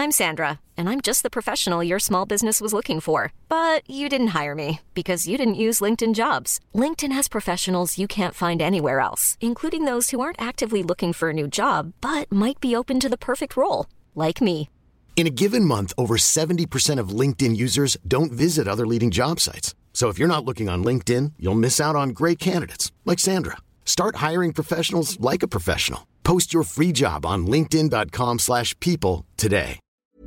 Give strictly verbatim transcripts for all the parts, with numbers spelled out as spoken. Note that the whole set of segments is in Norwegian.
I'm Sandra, and I'm just the professional your small business was looking for. But you didn't hire me because you didn't use LinkedIn Jobs. LinkedIn has professionals you can't find anywhere else, including those who aren't actively looking for a new job, but might be open to the perfect role, like me. In a given month, over seventy percent of LinkedIn users don't visit other leading job sites. So if you're not looking on LinkedIn, you'll miss out on great candidates like Sandra. Start hiring professionals like a professional. Post your free job on linkedin.com slash people today.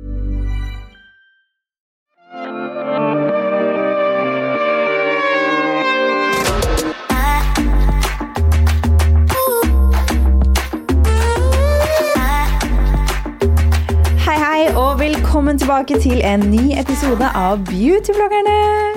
Hei, hei, og velkommen tilbake til en ny episode av Beautybloggerne.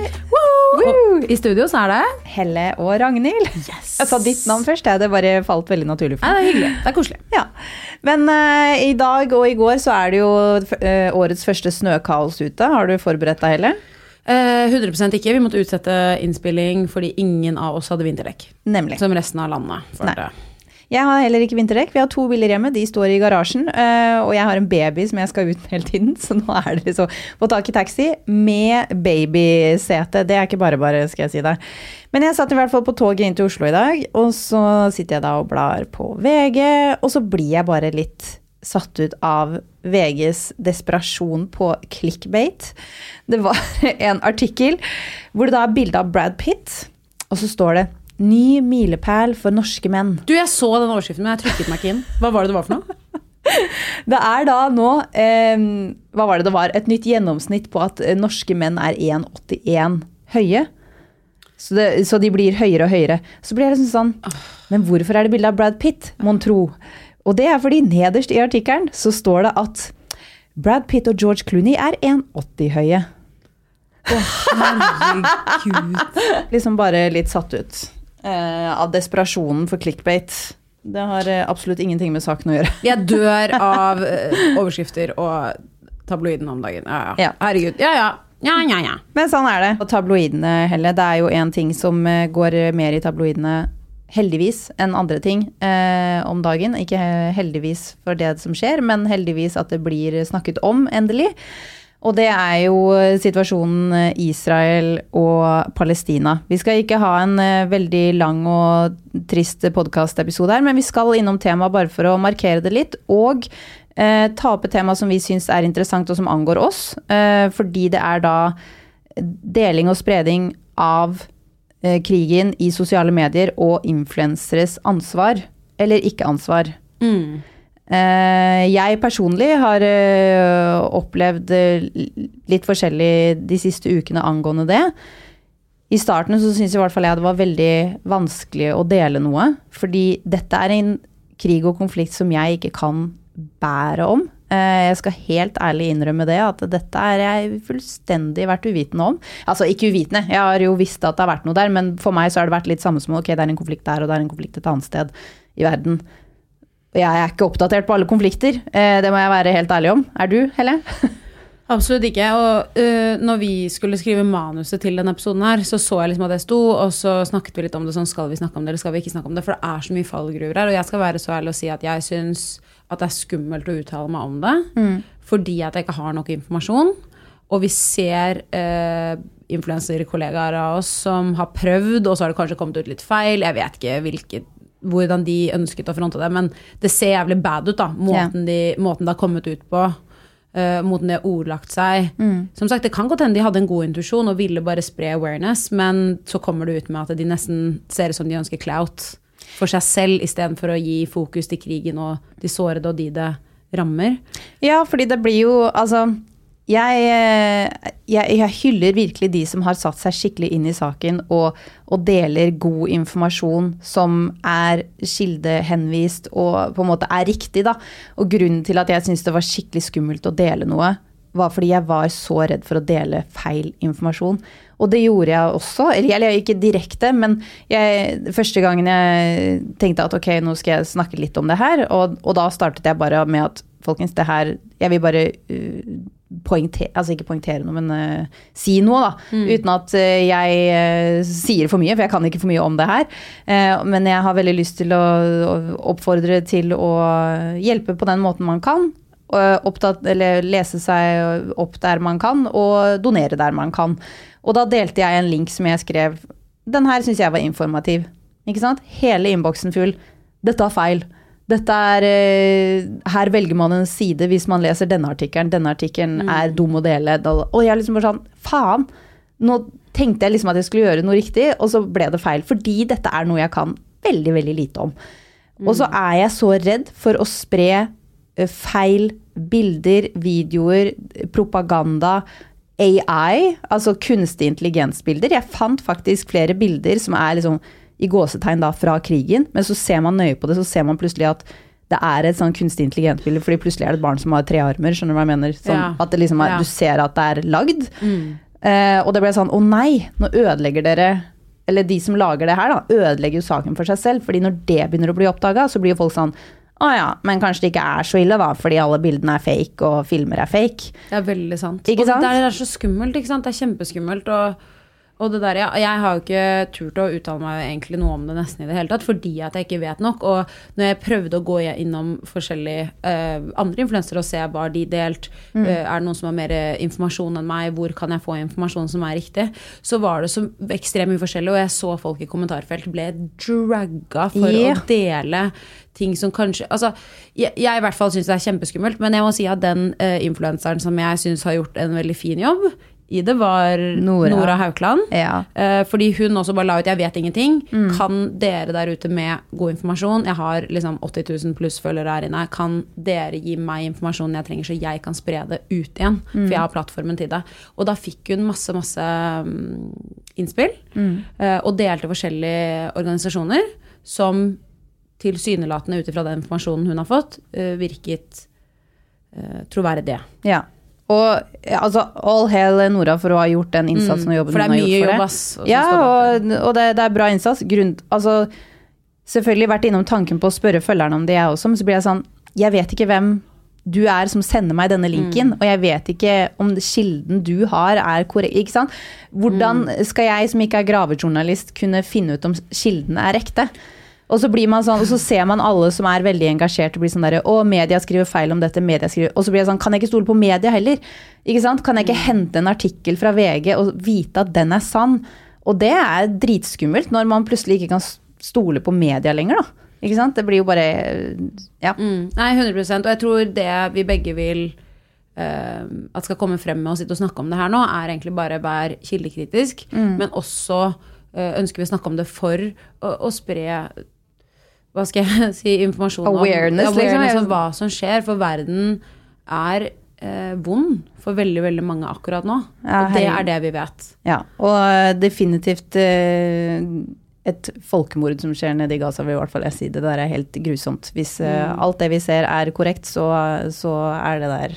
Og i studio så er det Helle og Ragnhild. Yes. Jeg sa ditt navn først, det bare falt veldig naturlig for meg. Ja, det er hyggelig, det er koselig. Ja. Men uh, i dag og i går så er det jo uh, årets første snøkaos ute. Har du forberedt deg, Helle? Uh, hundre prosent ikke. Vi måtte utsette innspilling fordi ingen av oss hadde vinterdekk. Nemlig. Som resten av landet. For det. Jeg har heller ikke vinterdekk. Vi har to biler hjemme, de står i garasjen, uh, og jeg har en baby som jeg skal ut hele tiden, så nå er det så få tak i taxi med babysete. Det er ikke bare bare, skal jeg si det. Men jeg satt i hvert fall på toget inn til Oslo i dag, og så sitter jeg da og blar på V G, og så blir jeg bare litt satt ut av V G's desperasjon på clickbait. Det var en artikkel hvor det da er bilde av Brad Pitt, og så står det «Ny milepæl for norske menn». Du, jeg så den overskriften, men jeg trykket meg ikke inn. Hva var det det var for noe? Det er da nå, eh, hva var det det var? Et nytt gjennomsnitt på at norske menn er en komma åttien høye. Så, det, så de blir høyere og høyere. Så blir jeg liksom sånn, men hvorfor er det bildet av Brad Pitt, mon tro? Og det er fordi nederst i artikkelen så står det at Brad Pitt og George Clooney er en komma åtti høye. Åh, herregud. Liksom bare litt satt ut. Uh, av desperasjonen for clickbait. Det har uh, absolutt ingenting med saken å gjøre. Jeg dør av uh, overskrifter og tabloiden om dagen. Ja, ja. Ja. Herregud. Ja, ja. Ja, ja, ja. Men sånn er det. Og tabloidene, Helle, det er jo en ting som uh, går mer i tabloidene heldigvis enn andre ting uh, om dagen. Ikke heldigvis for det som skjer, men heldigvis at det blir snakket om endelig. Og det er jo situasjonen Israel og Palestina. Vi skal ikke ha en veldig lang og trist podcast-episode her, men vi skal innom temaet bare for å markere det litt, og eh, ta opp et tema som vi synes er interessant og som angår oss, eh, fordi det er da deling og spredning av eh, krigen i sosiale medier og influenceres ansvar, eller ikke ansvar. Mm. Jeg personlig har opplevd litt forskjellig de siste ukene angående det. I starten så synes jeg i hvert fall jeg det var veldig vanskelig å dele noe, fordi dette er en krig og konflikt som jeg ikke kan bære om. Jeg skal helt ærlig innrømme det, at dette er jeg fullstendig vært uvitende om. Altså ikke uvitende, jeg har jo visst at det har vært noe der, men for meg så har det vært litt samme som, ok, det er en konflikt der, og det er en konflikt et annet sted i verden. Jeg er ikke oppdatert på alle konflikter, det må jeg være helt ærlig om. Er du, Helle? Absolutt ikke, og uh, når vi skulle skrive manuset til denne episoden her, så så jeg liksom at det sto, og så snakket vi litt om det, sånn skal vi snakke om det, eller skal vi ikke snakke om det, for det er så mye fallgruver her, og jeg skal være så ærlig og si at jeg synes at det er skummelt å uttale meg om det, mm. fordi at jeg ikke har nok informasjon, og vi ser uh, influencer-kollegaer av oss som har prøvd, og så har det kanskje kommet ut litt feil, jeg vet ikke hvilket hvordan de ønsket å fronte det, men det ser jævlig bad ut da, måten, de, måten det har kommet ut på, uh, måten de har ordlagt seg. Mm. Som sagt, det kan godt hende de hadde en god intuisjon og ville bare spre awareness, men så kommer det ut med at de nesten ser ut som de ønsker clout for seg selv, i stedet for å gi fokus til krigen og de sårede og de det rammer. Ja, fordi det blir jo, altså, jeg, jeg, jeg hyller virkelig de som har satt seg skikkelig inn i saken og, og deler god informasjon som er kildehenvist og på en måte er riktig da. Og grunnen til at jeg synes det var skikkelig skummelt å dele noe var fordi jeg var så redd for å dele feil informasjon. Og det gjorde jeg også, eller jeg ikke direkte, men jeg, første gangen jeg tenkte at ok, nå skal jeg snakke litt om det her, og, og da startet jeg bare med at folkens, det her, jeg vil bare uh, poengtere, altså ikke poengtere noe, men uh, si noe da, mm. uten at uh, jeg uh, sier for mye, for jeg kan ikke for mye om det her, uh, men jeg har veldig lyst til å, å oppfordre til å hjelpe på den måten man kan, opptatt, eller lese seg opp der man kan, og donere der man kan. Og da delte jeg en link som jeg skrev, den her synes jeg var informativ. Ikke sant? Hele innboksen full. Dette er feil. Dette er, her velger man en side hvis man leser denne artikkelen. Denne artikkelen mm. er dum å dele. Og jeg liksom bare sånn, faen, nå tenkte jeg liksom at jeg skulle gjøre noe riktig, og så ble det feil. Fordi dette er noe jeg kan veldig, veldig lite om. Mm. Og så er jeg så redd for å spre feil bilder, videoer, propaganda, A I, altså kunstig intelligensbilder. Jeg fant faktisk flere bilder som er liksom i gåsetegn da fra krigen, men så ser man nøye på det, så ser man plutselig at det er et sånn kunstig intelligensbilde, fordi plutselig er det et barn som har tre armer, skjønner du hva jeg mener? Sånn, ja. At det liksom er, ja. Du ser at det er lagd. Mm. Eh, og det ble sånn, å nei, nå ødelegger dere, eller de som lager det her da, ødelegger jo saken for seg selv, fordi når det begynner å bli oppdaget, så blir jo folk sånn, å ja, men kanskje det ikke er så ille da, fordi alle bildene er fake, og filmer er fake. Det er veldig sant. Ikke sant? Og det er så skummelt, ikke sant? Det er kjempeskummelt, og, og det der, ja, jeg har jo ikke turt å uttale meg egentlig noe om det nesten i det hele tatt, fordi at jeg ikke vet nok, og når jeg prøvde å gå innom forskjellige uh, andre influencer og se hva de delt, mm. uh, er det noen som har mer informasjon enn meg, hvor kan jeg få informasjon som er riktig, så var det så ekstremt mye forskjellig, og jeg så folk i kommentarfelt ble dragga for yeah. å dele ting som kanskje, altså, jeg, jeg i hvert fall synes det er kjempeskummelt, men jeg må si at den uh, influenceren som jeg synes har gjort en veldig fin jobb i det var Nora, Nora Haukland, ja. uh, fordi hun også bare la ut, jeg vet ingenting, mm. kan dere der ute med god informasjon, jeg har liksom åtti tusen pluss følgere her inne, kan dere gi meg informasjonen jeg trenger så jeg kan spre det ut igjen, mm. for jeg har plattformen til det. Og da fikk hun masse, masse um, innspill, mm. uh, og delte forskjellige organisasjoner som tilsynelatende ut ifra den informasjonen hun har fått, uh, virket uh, troverdig. Ja, og altså, all hail Nora for å ha gjort den innsatsen og jobben hun har gjort for det. For det er mye jobb, ass. Ja, og, og det, det er bra innsats. Grunn, altså, selvfølgelig vært innom tanken på å spørre følgerne om det jeg også, men så blir jeg sånn, jeg vet ikke hvem du er som sender meg denne linken, mm. og jeg vet ikke om kilden du har er korrekt, ikke sant? Hvordan skal jeg som ikke er gravejournalist kunne finne ut om kilden er rekte? Og så blir man sånn, og så ser man alle som er veldig engasjert og blir sånn der, å, media skriver feil om dette, media skriver, og så blir jeg sånn, kan jeg ikke stole på media heller? Ikke sant? Kan jeg ikke hente en artikkel fra V G og vite at den er sann? Og det er dritskummelt når man plutselig ikke kan stole på media lenger da. Ikke sant? Det blir jo bare, ja. Mm. Nei, hundre prosent, og jeg tror det vi begge vil uh, at skal komme frem med å sitte og snakke om det her nå, er egentlig bare være kildekritisk, mm. men også uh, ønsker vi å snakke om det for å, å spre hva skal jeg si, informasjon om awareness, awareness liksom. Om hva som skjer, for verden er eh, vond for veldig, veldig mange akkurat nå. Ja, og det er det vi vet. Ja, og definitivt eh, et folkemord som skjer nede i Gaza, vil i hvert fall jeg si. Det der er helt grusomt. Hvis eh, mm. alt det vi ser er korrekt, så, så er det der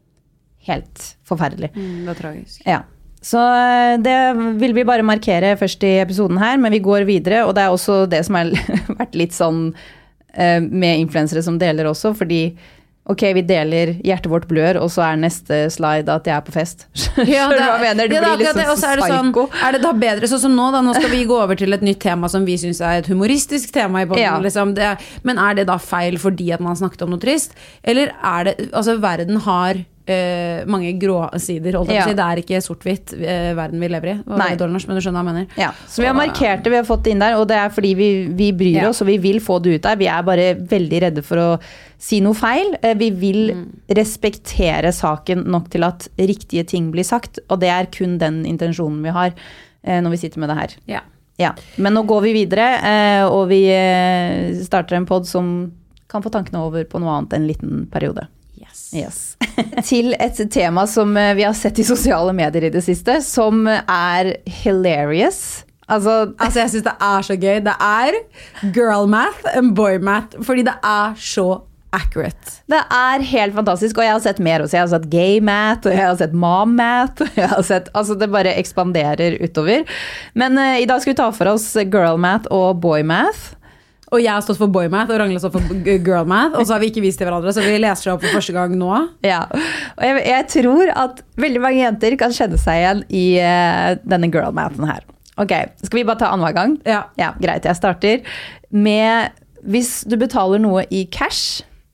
helt forferdelig. Mm, det er tragisk. Ja. Så det vil vi bare markere først i episoden her, men vi går videre, og det er også det som har vært litt sånn uh, med influensere som deler også, fordi ok, vi deler hjertet vårt blør, og så er neste slide at jeg er på fest. Ja, det, hva mener? Det ja, blir liksom så er det sånn, er det da bedre, sånn som nå da, nå skal vi gå over til et nytt tema som vi synes er et humoristisk tema i podden, ja. Liksom, det, men er det da feil fordi at man snakket om noe trist? Eller er det, altså verden har Uh, mange grå sider, ja. Det er ikke sort-hvitt uh, verden vi lever i. Nei. Norsk, men du skjønner hva jeg mener. Ja. Så vi har markert det, vi har fått det inn der, og det er fordi vi, vi bryr ja. oss, og vi vil få det ut der. Vi er bare veldig redde for å si noe feil. Uh, vi vil mm. respektere saken nok til at riktige ting blir sagt, og det er kun den intensjonen vi har uh, når vi sitter med det her. Ja. Ja. Men nå går vi videre, uh, og vi uh, starter en podd som kan få tankene over på noe annet en liten periode. Yes. Til et tema som vi har sett i sosiale medier i det siste, som er hilarious. Altså, altså jeg synes det er så gøy. Det er girl math and boy math, fordi det er så accurate. Det er helt fantastisk, og jeg har sett mer også. Jeg har sett gay math, og jeg har sett mom math. Jeg har sett, altså det bare ekspanderer utover. Men uh, i dag skal vi ta for oss girl math og boy math. Og jeg har stått for boy math, og Ragnhild har stått for girl math, og så har vi ikke vist til hverandre, så vi leser det opp for første gang nå. Ja, og jeg, jeg tror at veldig mange jenter kan kjenne seg igjen i uh, denne girl mathen her. Ok, skal vi bare ta annen gang? Ja. Ja, greit, jeg starter med, hvis du betaler noe i cash,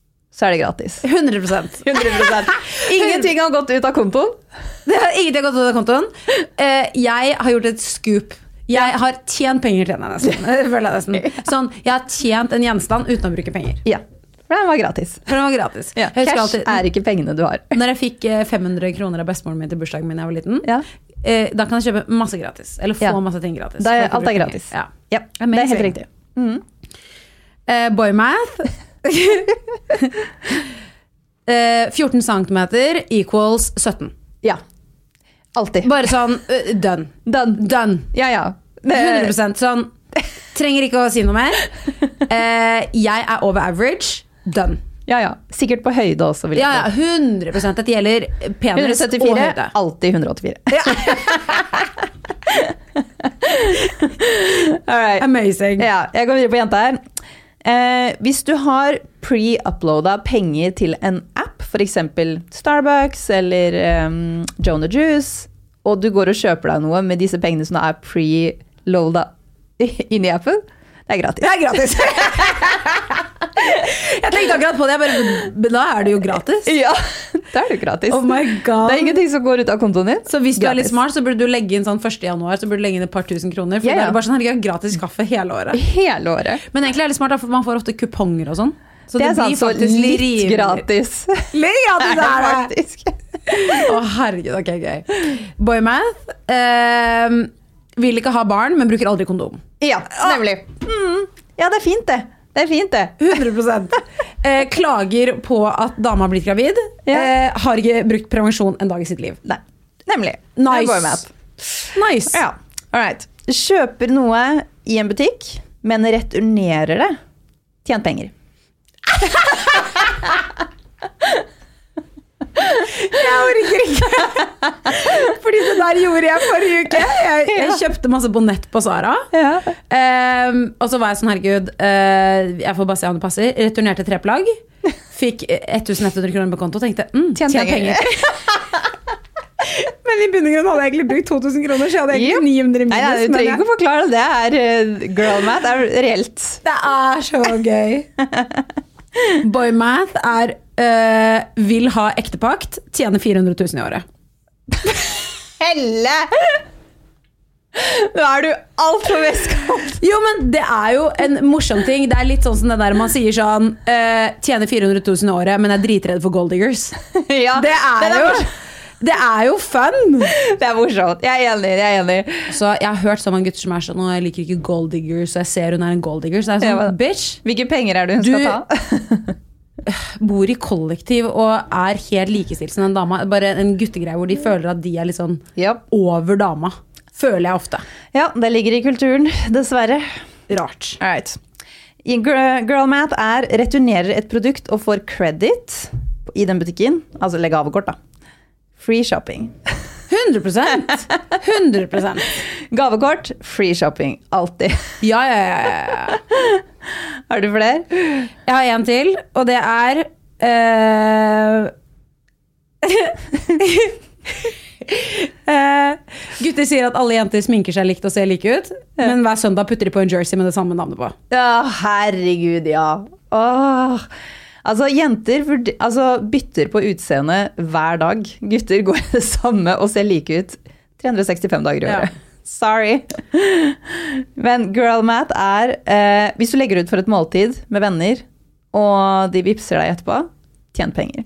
så er det gratis. hundre prosent. hundre prosent. Ingenting har gått ut av kontoen. Det har ingenting gått ut av kontoen. Uh, jeg har gjort et scoop. Jeg har tjent penger til den nesten. Føler jeg nesten. Sånn, jeg har tjent en gjenstand uten å bruke penger. Ja, for den var gratis. For den var gratis. Ja. Cash alltid, er ikke pengene du har. Når jeg fikk fem hundre kroner av bestemoren min til bursdagen min da jeg var liten, ja. uh, da kan jeg kjøpe masse gratis. Eller få ja. masse ting gratis. Da er, alt er gratis. Ja. Ja, det er helt riktig. Mm. Uh, boy math. uh, fjorten centimeter equals sytten. Ja, alltid. Bare sånn, uh, done. Done. Done. Ja, ja. Det... hundre prosent sånn, trenger ikke å si noe mer. Uh, jeg er over average. Done. Ja, ja. Sikkert på høyde også. Vil jeg ja, ja, hundre prosent. Dette gjelder penis og høyde. Alltid hundre åttifire. Ja. Alright. Amazing. Ja, jeg går videre på jenta her. Eh, hvis du har pre-uploada penger til en app, for eksempel Starbucks eller um, Jonah Juice, og du går og kjøper deg noe med disse pengene som er pre-loada inn i appen, det er gratis. Det er gratis. Jeg tenkte akkurat på det, jeg bare, da er det jo gratis. Ja, da er det jo gratis. Oh my God. Det er ingenting som går ut av kontoen din. Så hvis du gratis. er litt smart, så burde du legge inn sånn første januar, så burde du legge inn et par tusen kroner, for yeah, det ja. er bare sånn, herregud, gratis kaffe hele året. Hele året. Men egentlig er det litt smart, for man får ofte kuponger og sånn. Så det, det er sant, så litt rimelig. Gratis. Litt gratis er det. Faktisk. Å, herregud, ok, gøy. Boy math. Eh, vil ikke ha barn, men bruker aldri kondom. Ja, nemlig. Mm. Ja, det er fint det. Det er fint det. hundre prosent. Eh, klager på at dama har blitt gravid. Ja. Eh, har ikke brukt prevensjon en dag i sitt liv. Nei, nemlig. Nice. Nice. Ja, alright. Kjøper noe i en butikk, men returnerer det. Tjent penger. Jeg orker ikke. Fordi det der gjorde jeg forrige uke. Jeg, jeg kjøpte masse på nett på Zara. Ja. um, Og så var jeg sånn, herregud, uh, jeg får bare se om det passer. Returnerte tre plagg. Fikk elleven hundre kroner på konto og tenkte, mm, tjent penger, penger. Men i bunn og grunn hadde jeg egentlig brukt to tusen kroner, så jeg hadde egentlig ni hundre minus. Nei, nei, du trenger ikke å forklare det. Det er uh, girl math, det er reelt. Det er så gøy. Boy math er uh, vil ha ektepakt, tjener fire hundre tusen i året. Helle! Nå er du alt for vestkant. Jo, men det er jo en morsom ting. Det er litt sånn som det der man sier sånn uh, tjener fire hundre tusen i året, men er dritredd for gold diggers. Ja, det er, det er jo Det er jo fun. Det er morsomt. Jeg er enig, jeg er enig. Så jeg har hørt så mange gutter som er sånn, nå jeg liker ikke gold diggers, så jeg ser hun er en gold digger, så jeg er sånn, bitch. Hvilke penger er det hun du skal ta? bor i kollektiv og er helt likestilt som en dama. Bare en guttegreie hvor de føler at de er litt sånn yep. over dama. Føler jeg ofte. Ja, det ligger i kulturen, dessverre. Rart. Alright. Girl math er returnerer et produkt og får credit i den butikken, altså legge gavekort da. Free shopping. hundre prosent. hundre prosent. Gavekort, free shopping. Alltid. Ja, ja, ja, ja. Har du flere? Jeg har en til, og det er... Uh, uh, gutter sier at alle jenter sminker seg likt og ser like ut, ja. Men hver søndag putter de på en jersey med det samme navnet på. Ja, herregud, ja. Åh... Altså, jenter altså, bytter på utseende hver dag. Gutter går det samme og ser like ut tre hundre sekstifem dager i året. Ja. Sorry. Men girl math er, eh, hvis du legger ut for et måltid med venner, og de vipser deg etterpå, tjent penger.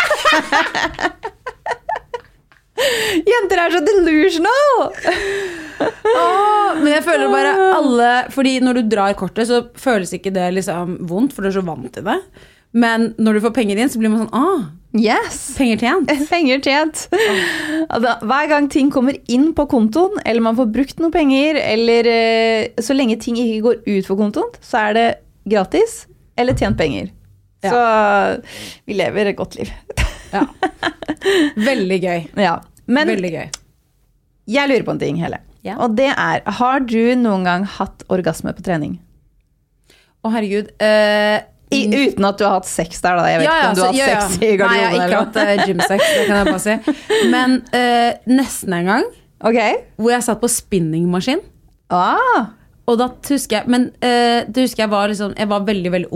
Jenter er så delusional! Oh, men jeg føler bare alle, fordi når du drar kortet, så føles ikke det liksom vondt, for du er så vant til det. Men når du får penger inn, så blir man sånn, ah, yes. Penger tjent. Penger tjent. Oh. Altså, hver gang ting kommer inn på kontoen, eller man får brukt noen penger, eller uh, så lenge ting ikke går ut for kontoen, så er det gratis, eller tjent penger. Ja. Så vi lever et godt liv. Ja. Veldig gøy. Ja. Men Veldig gøy. Jeg lurer på en ting, Helle. Ja. Og det er, har du noen gang hatt orgasme på trening? Å, herregud. Uh, I, uten at du har hatt sex der, da. Jeg vet ja, ikke om du har hatt ja, ja. sex i garderoben. Nei, jeg har ikke hatt uh, gymsex, det kan jeg bare si. Men uh, nesten en gang, okay. hvor jeg satt på spinningmaskin. Ah. Og da husker jeg, men uh, det husker jeg var liksom, jeg var veldig, veldig ung.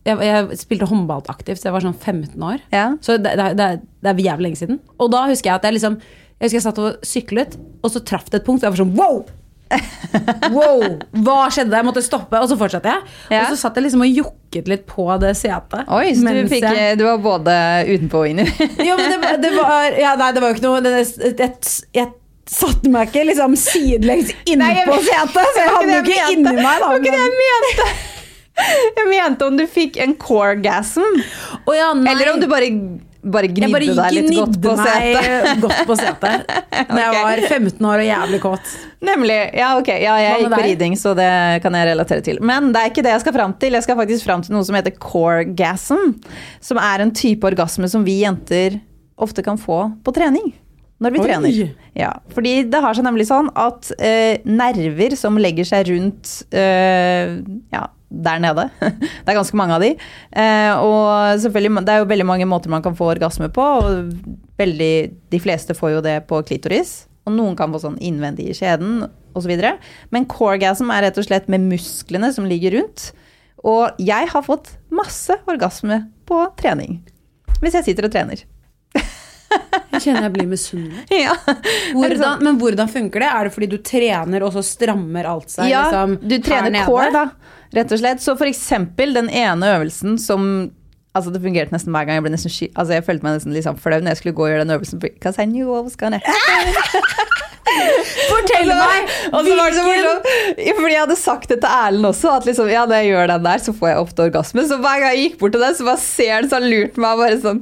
jeg, jeg spilte håndball aktivt, så jeg var sånn femten år. Ja. Så det, det, det, det er jævlig lenge siden. Og da husker jeg at jeg liksom, jeg husker jeg satt og syklet, og så traff det et punkt, og jeg var sånn, wow! Wow, hva skjedde? Jeg måtte stoppe, og så fortsatte jeg. Ja. Og så satt jeg liksom og jukket litt på det setet. Oi, så du, fikk, jeg... du var både utenpå og inni. Jo, men det, det var ja, nei, det var jo ikke noe det, jeg, jeg satte meg ikke liksom sidelengs inne på setet, så jeg hadde jo ikke inni meg da. Det var ikke det jeg mente. Jeg mente om du fikk en core-gasm. Oh, ja, eller om du bare Bare gnidde bare deg litt godt på setet. godt på setet. Når jeg var femten år og jævlig kåt. Nemlig, ja ok, ja, jeg gikk på riding, så det kan jeg relatere til. Men det er ikke det jeg skal frem til. Jeg skal faktisk frem til noe som heter core-gasm, som er en type orgasme som vi jenter ofte kan få på trening. Når vi Oi. trener. Ja, fordi det har seg nemlig sånn at eh, nerver som legger seg rundt eh, ja, der nede. Det er ganske mange av de. Eh, og selvfølgelig, det er jo veldig mange måter man kan få orgasme på, og veldig, de fleste får jo det på klitoris, og noen kan få sånn innvendig i skjeden, og så videre. Men coregasm er rett og slett med musklene som ligger rundt, og jeg har fått masse orgasme på trening, hvis jeg sitter og trener. Jeg kjenner jeg blir misunnelig. Ja. Hvordan, men hvordan funker det? Er det fordi du trener og så strammer alt seg? Ja, liksom, du trener core da, rett og slett. Så for eksempel den ene øvelsen som, altså det fungerte nesten hver gang, jeg ble nesten sky, altså jeg følte meg nesten litt sånn flau når jeg skulle gå og gjøre den øvelsen, because I knew what was gonna happen. Fortell meg! Og så var det så morsomt, fordi jeg hadde sagt det til Erlend også, at liksom, ja, når jeg gjør den der, så får jeg ofte orgasme. Så hver gang jeg gikk bort til den, så bare ser den sånn lurt meg, bare sånn,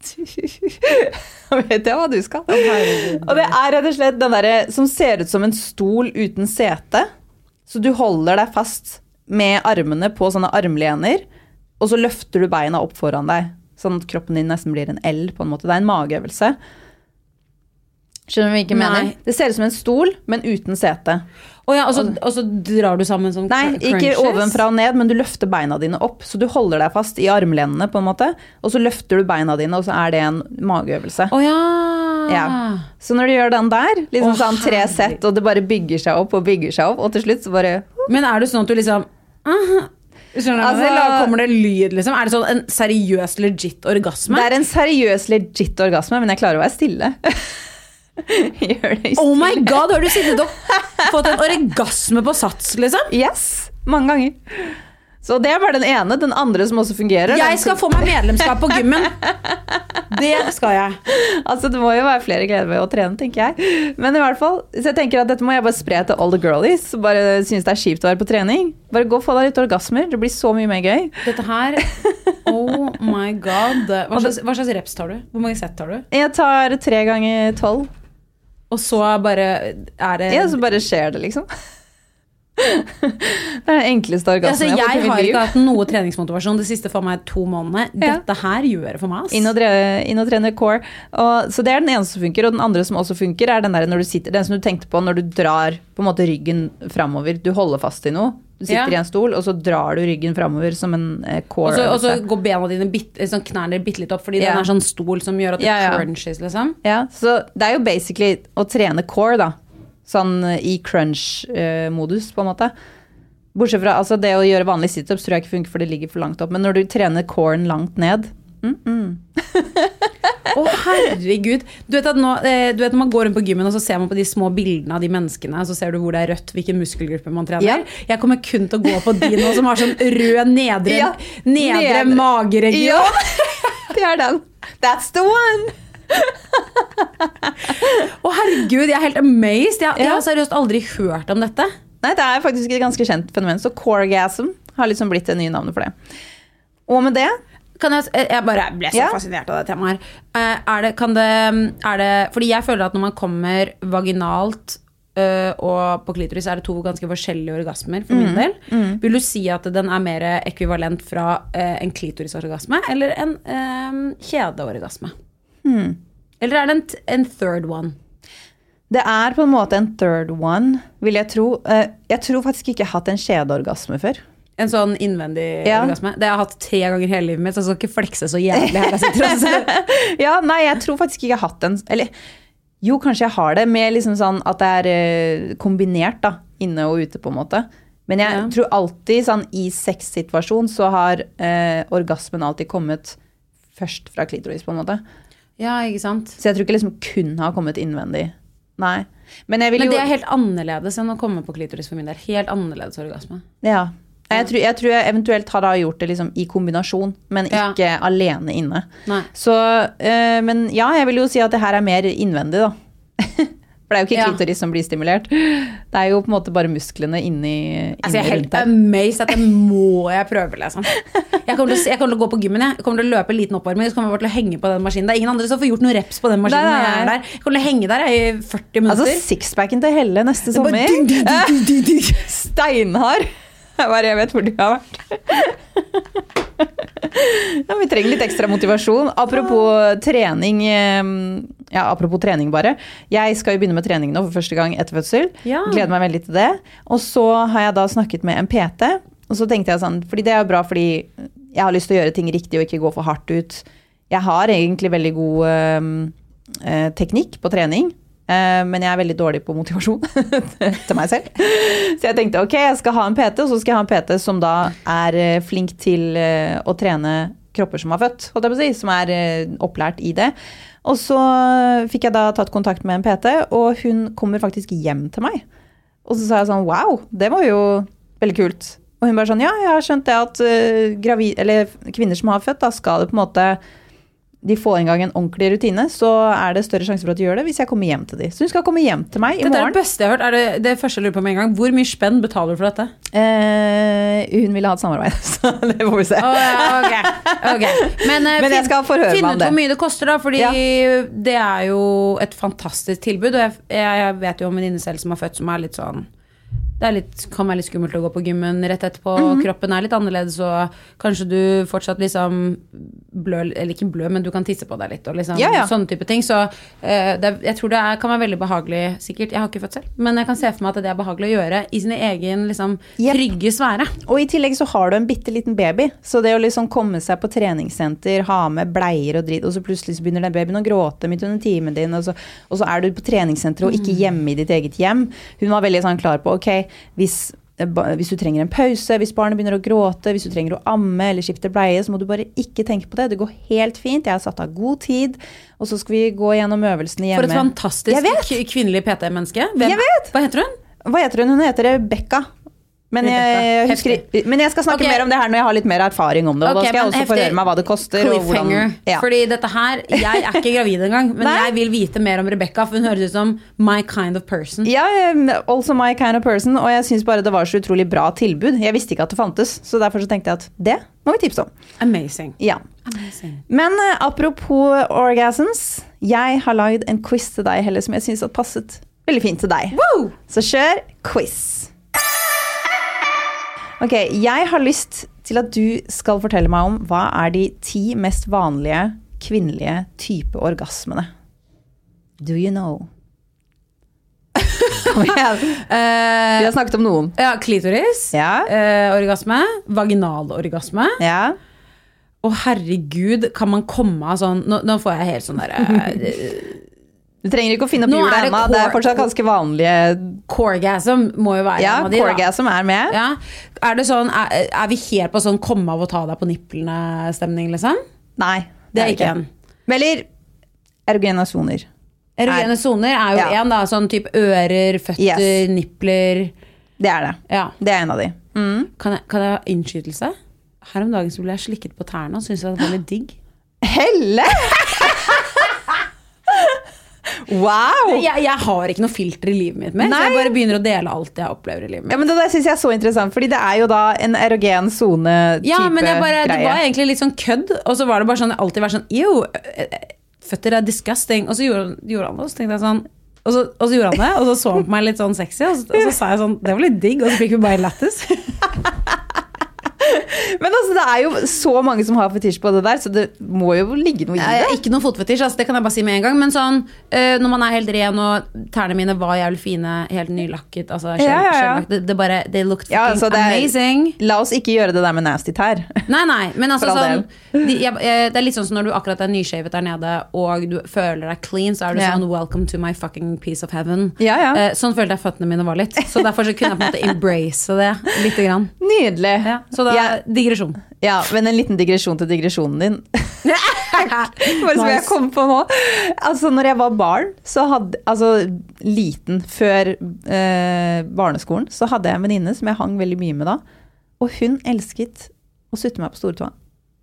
vet jeg hva du skal. Og det er rett og slett den der som ser ut som en stol uten sete. Så du holder deg fast med armene på sånne armlener, og så løfter du beina opp foran deg, sånn at kroppen din nesten blir en L på en måte. Det er en mageøvelse. Skjønner du hva jeg ikke mener? Nei. Det ser ut som en stol, men uten sete. Oh ja, og, så, og så drar du sammen som Nei, crunches? Ikke ovenfra og ned, men du løfter beina dine opp. Så du holder deg fast i armlenene på en måte, og så løfter du beina dine, og så er det en mageøvelse. Oh ja. Ja. Så når du gjør den der, liksom oh, sånn tre sett, og det bare bygger seg opp og bygger seg opp, og til slutt så bare... Men er det sånn at du liksom... Uh, skjønner du? Altså, da kommer det lyd liksom. Er det sånn en seriøs legit orgasme? Det er en seriøs legit orgasme, men jeg klarer å være stille. Gjør det i oh my god, har du sittet og fått en orgasme på sats liksom? Yes, mange ganger. Så det er bare den ene. Den andre som også fungerer, jeg skal få meg medlemskap på gymmen. Det skal jeg. Altså det må jo være flere gleder ved å trene, tenker jeg. Men i hvert fall, så jeg tenker at dette må jeg bare spre til all the girlies som bare synes det er kjipt å være på trening. Bare gå og få deg litt orgasmer, det blir så mye mer gøy. Dette her, oh my god. Hva slags, hva slags reps tar du? Hvor mange sett tar du? Jeg tar tre ganger tolv. Og så bare er det... Ja, så bare skjer det liksom. Det er den enkleste orgasmen ja, jeg, jeg har ikke hatt noe treningsmotivasjon de siste for meg to månedene. Ja. Dette her gjør det for meg. Inn og, inn og trene core. Og, så det er den eneste som funker. Og den andre som også funker er den der når du sitter, den som du tenkte på når du drar på en måte ryggen fremover. Du holder fast i noe. Du sitter ja. i en stol, og så drar du ryggen fremover som en eh, core. Og så, og så går bena dine bit, sånn knærne bitte litt opp, fordi ja. den er sånn stol som gjør at det ja, ja. crunches, liksom. Ja, så det er jo basically å trene core, da. Sånn i crunch-modus, på en måte. Bortsett fra, altså det å gjøre vanlige sit-ups tror jeg ikke funker, for det ligger for langt opp. Men når du trener coren langt ned, mm -mm. Å oh, herregud. Du vet at nå, du vet når man går rundt på gymmen og så ser man på de små bildene av de menneskene, og så ser du hvor det er rødt, hvilken muskelgruppe man trener. Ja. Jeg kommer kun til å gå på de nå som har sånn rød nedre, ja. nedre, nedre. mageregion. Ja. Det er den. That's the one. Å oh, herregud, jeg er helt amazed. Jeg, jeg har seriøst aldri hørt om dette. Nei, det er faktisk et ganske kjent fenomen. Så coregasm har liksom blitt det nye navnet for det. Og med det kan jeg, jeg bare ble så ja. fascinert av det temaet her. Er det, kan det, er det, fordi jeg føler at når man kommer vaginalt øh, og på klitoris, er det to ganske forskjellige orgasmer for mm. min del. Mm. Vil du si at den er mer ekvivalent fra øh, en klitorisorgasme eller en øh, kjedeorgasme? Mm. Eller er det en, en third one? Det er på en måte en third one, vil jeg tro. Jeg tror faktisk ikke jeg har hatt en kjedeorgasme før. En sånn innvendig ja. orgasme. Det har jeg hatt tre ganger hele livet mitt, så jeg skal ikke flekse så jævlig her jeg sitter. Ja, nei, jeg tror faktisk ikke jeg har hatt en, eller jo, kanskje jeg har det, med liksom sånn at det er kombinert da, inne og ute på en måte. Men jeg Ja. tror alltid, sånn i sexsituasjon, så har eh, orgasmen alltid kommet først fra klitoris, på en måte. Ja, ikke sant? Så jeg tror ikke liksom kun har kommet innvendig. Nei. Men jeg vil Men jo... det er helt annerledes enn å komme på klitoris for min del. Helt annerledes orgasme. Ja. Jeg tror, jeg tror jeg eventuelt har da gjort det liksom i kombinasjon, men ikke Ja. alene inne. Nei. Så, eh, men ja, jeg vil jo si at det her er mer innvendig da. For det er jo ikke Ja. klitoris som blir stimulert. Det er jo på en måte bare musklene inni, Altså, jeg er inni helt rundt der. amazed at det må jeg prøve, liksom. Jeg kommer, til å, jeg kommer til å gå på gymmen, jeg. Jeg kommer til å løpe en liten oppvarming, så kommer jeg bare til å henge på den maskinen. Det er ingen andre som får gjort noen reps på den maskinen Nei, nei, når jeg er nei. der. Jeg kommer til å henge der i førti minutter. Altså sixpacken til Helle neste bare sommer. ding, ding, ding, ding, ding. Steinhard. Jeg bare, jeg vet hvor du har vært. Ja, vi trenger litt ekstra motivasjon. Apropos trening, eh, ja, apropos trening bare. Jeg skal jo begynne med trening nå for første gang etter fødsel. Ja. Gleder meg veldig til det. Og så har jeg da snakket med en P T, og så tenkte jeg sånn, fordi det er jo bra fordi jeg har lyst til å gjøre ting riktig og ikke gå for hardt ut. Jeg har egentlig veldig god eh, eh, teknikk på trening, eh, men jeg er veldig dårlig på motivasjon til meg selv. Så jeg tenkte, ok, jeg skal ha en P T, og så skal jeg ha en P T som da er eh, flink til eh, å trene kropper som har født, holdt jeg på å si, som er eh, opplært i det. Og så fikk jeg da tatt kontakt med en P T, og hun kommer faktisk hjem til meg. Og så sa jeg sånn, wow, det var jo veldig kult. Og hun bare sånn, ja, jeg har skjønt det at uh, gravid, eller kvinner som har født, da skal det på en måte, de får en gang en ordentlig rutine, så er det større sjanse for at de gjør det hvis jeg kommer hjem til de. Så hun skal komme hjem til meg i Dette er morgen. det beste jeg har hørt. Er det, det første jeg lurer på med en gang. Hvor mye spenn betaler du for dette? Eh, hun ville ha et samarbeid, så det får vi se. Oh, ja, okay. Okay. Men, eh, Men jeg skal forhøre meg finn om ut det. hvor mye det koster da, fordi Ja. det er jo et fantastisk tilbud, og jeg, jeg vet jo om en venninne selv som har født som er litt sånn, det er litt, kan være litt skummelt å gå på gymmen rett etterpå, Mhm. kroppen er litt annerledes, og kanskje du fortsatt liksom blø, eller ikke blø, men du kan tisse på deg litt, og liksom Ja, ja. sånne type ting, så eh, det, jeg tror det er, kan være veldig behagelig, sikkert, jeg har ikke født selv, men jeg kan se for meg at det er behagelig å gjøre i sin egen liksom Yep. trygge sfære. Og i tillegg så har du en bitte liten baby, så det å liksom komme seg på treningssenter, ha med bleier og dritt, og så plutselig så begynner den babyen å gråte midt under timen din, og så, og så er du på treningssenter og ikke hjemme i ditt eget hjem. Hun var veldig sånn klar på, ok, hvis, hvis du trenger en pause, hvis barnet begynner å gråte, hvis du trenger å amme eller skifte bleie, så må du bare ikke tenke på det. Det går helt fint, jeg har satt av god tid, og så skal vi gå gjennom øvelsene hjemme. For et fantastisk Jeg vet. k- kvinnelig P T-menneske. Jeg vet. Hva heter hun? Hva heter hun? Hun heter Rebecca. Men jeg, Rebecca. husker, men jeg skal snakke Ok. mer om det her når jeg har litt mer erfaring om det, og Ok, da skal jeg men også få heftig høre meg hva det koster. Og hvordan, Cliffhanger. ja. Fordi dette her, jeg er ikke gravid engang, men Nei. jeg vil vite mer om Rebecca, for hun høres ut som my kind of person. Ja, um, also my kind of person, og jeg synes bare det var så utrolig bra tilbud. Jeg visste ikke at det fantes, så derfor så tenkte jeg at det må vi tipse om. Amazing. Ja. Amazing. Men uh, apropos orgasms, jeg har lagd en quiz til deg, Helle, som jeg synes har passet veldig fint til deg. Woo! Så kjør quiz. Ok, jeg har lyst til at du skal fortelle meg om hva er de ti mest vanlige kvinnelige type orgasmene. Do you know? Kom igjen. Eh, Vi har snakket om noen. ja, klitoris, Ja. eh, orgasme, vaginalorgasme. Ja. Å herregud, kan man komme av sånn, nå, nå får jeg helt sånn der, eh, Du trenger ikke å finne opp Nå hjulet er det ennå. Det er core- fortsatt ganske vanlige. Corgasm må jo være Ja, en av de da. Corgasm er med. Ja. Er det sånn, er, er vi helt på sånn komme av å ta deg på nipplene-stemning, liksom? Nei, Det er ikke en. Eller erogene soner. Erogene soner er jo Ja. en da, sånn type ører, føtter, Yes. nippler. Det er det. Ja. Det er en av de. Mm. Kan jeg, kan jeg ha innskytelse? Her om dagen så ble jeg slikket på tærne, og synes jeg det var litt digg. Helle! Wow! Jeg, jeg har ikke noe filter i livet mitt mer, så Nei. jeg bare begynner å dele alt jeg opplever i livet Ja, mitt. men det der synes jeg er så interessant, fordi det er jo da en erogen zone-type Ja, men jeg bare, det greie. var egentlig litt sånn kødd, og så var det bare sånn, alltid vært sånn, jo, føtter er disgusting, og så gjorde, gjorde han det, og så tenkte jeg sånn, og så, og så gjorde han det, og så så han på meg litt sånn sexy, og så, og så sa jeg sånn, det var litt digg, og så fikk vi bare lættis. Men altså, det er jo så mange som har fetisj på det der, så det må jo ligge noe i det. Ikke noe fotfetisj, altså, det kan jeg bare si med en gang. Men sånn, uh, når man er helt ren, og tærne mine var jævlig fine, helt nylakket, altså, ja, ja, ja. Det, det bare, they looked fucking ja, altså, er, amazing. La oss ikke gjøre det der med nasty tær. Nei, nei, men altså sånn, de, jeg, jeg, det er litt sånn som når du akkurat er nyshavet der nede, og du føler deg clean, så er du ja. sånn, welcome to my fucking piece of heaven. Ja, ja. Uh, sånn følte jeg føttene mine var litt. Så derfor så kunne jeg på en måte embrace det litt grann. Nydelig. Ja, så det er ja. digresjon. Ja, men en liten digresjon til digresjonen din. Bare som jeg kom på nå. Altså, når jeg var barn, så hadde, altså liten, før eh, barneskolen, så hadde jeg en venninne som jeg hang veldig mye med da. Og hun elsket å sutte meg på stortåa.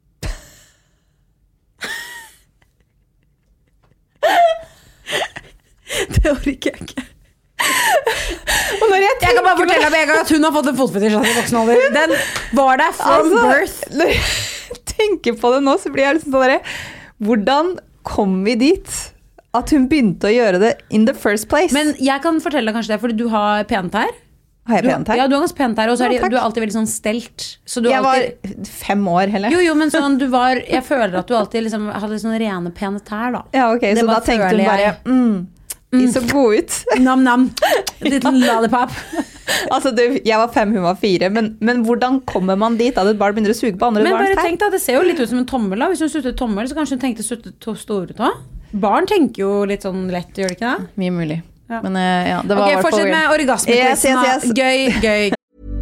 Det orker jeg ikke. Og når jeg, jeg kan bare fortelle deg med en gang at hun har fått en fotfetisj i voksen alder. Den var der from altså, birth. Når jeg tenker på det nå, så blir jeg liksom sånn der, hvordan kom vi dit at hun begynte å gjøre det in the first place? Men jeg kan fortelle deg kanskje det, fordi du har pentær. Har jeg pentær? Ja, du har ganske pentær, og så er de, ja, du er alltid veldig sånn stelt. Så du jeg alltid, var fem år, heller. Jo, jo, men sånn, du var, jeg føler at du alltid liksom, hadde sånne rene pene tær da. Ja, ok, det så da tenkte hun bare, mm, de så gode ut. Nam-nam, liten lollipop. Altså, du, jeg var fem, hun var fire, men, men hvordan kommer man dit da et barn begynner å suge på andre men barns tær? Men bare tenk da, det ser jo litt ut som en tommel da. Hvis hun suttet tommel, så kanskje hun tenkte suttet to store tå. Barn tenker jo litt sånn lett, gjør det ikke det? Mye mulig. Ja. Men ja, det var ok, fortsett med orgasmequizen. Yes, yes, yes. Gøy, gøy.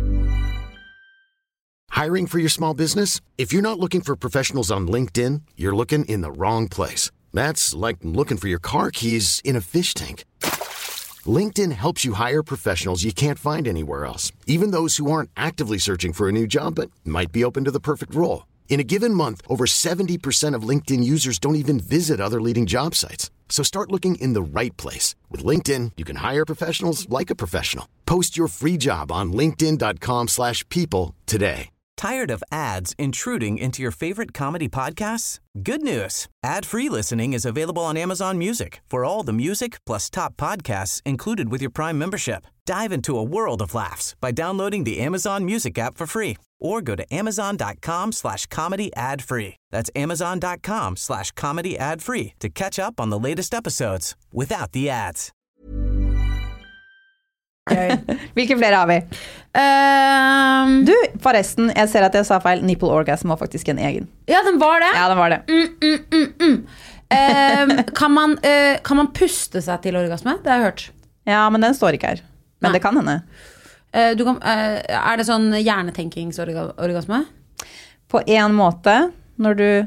Hiring for your small business? If you're not looking for professionals on LinkedIn, you're looking in the wrong place. That's like looking for your car keys in a fish tank. LinkedIn helps you hire professionals you can't find anywhere else, even those who aren't actively searching for a new job but might be open to the perfect role. In a given month, over seventy percent of LinkedIn users don't even visit other leading job sites. So start looking in the right place. With LinkedIn, you can hire professionals like a professional. Post your free job on linkedin.com slash people today. Tired of ads intruding into your favorite comedy podcasts? Good news. Ad-free listening is available on Amazon Music for all the music plus top podcasts included with your Prime membership. Dive into a world of laughs by downloading the Amazon Music app for free or go to amazon.com slash comedy ad free. That's amazon.com slash comedy ad free to catch up on the latest episodes without the ads. Hvilke flere har vi? Um, du, forresten, jeg ser at jeg sa feil. Nipple orgasm var faktisk en egen. Ja, den var det. Ja, den var det. Mm, mm, mm, mm. um, kan, man, uh, kan man puste seg til orgasme? Det har jeg hørt. Ja, men den står ikke her. Men Nei. Det kan hende. Uh, du kan, uh, er det sånn hjernetenkingsorgasme? På en måte, når du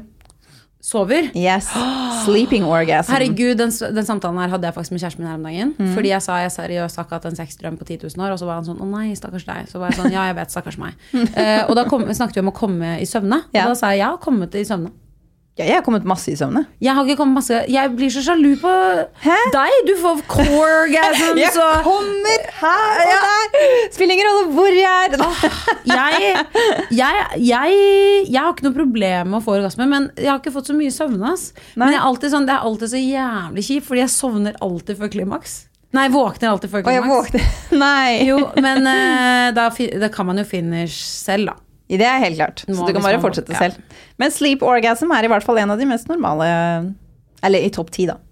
sover? Yes, sleeping orgasm. Herregud, den, den samtalen her hadde jeg faktisk med kjæresten min her om dagen. Mm. Fordi jeg sa, jeg seriøst har ikke hatt en sexdrøm på ti tusen år, og så var han sånn, å nei, stakkars deg. Så var jeg sånn, ja, jeg vet, stakkars meg. uh, og da kom, snakket vi om å komme i søvne. Og ja. Da sa jeg, ja, kommet i søvne. Ja, jeg har kommet masse i søvne. Jeg har ikke kommet masse. Jeg blir så sjalu på Hæ? Deg. Du får core orgasm. Jeg så. Kommer her og der. Spiller ingen rolle hvor jeg er. Oh, jeg, jeg, jeg, jeg har ikke noe problem med å få orgasme, men jeg har ikke fått så mye søvne. Men jeg er alltid sånn, det er alltid så jævlig kjipt, fordi jeg sovner alltid før klimaks. Nei, jeg våkner alltid før klimaks. Og jeg våkner. Nei. Jo, men uh, da, da kan man jo finish selv da. Det er helt klart, så du kan bare fortsette selv. Men sleep orgasm er i hvert fall en av de mest normale, eller i topp ti da.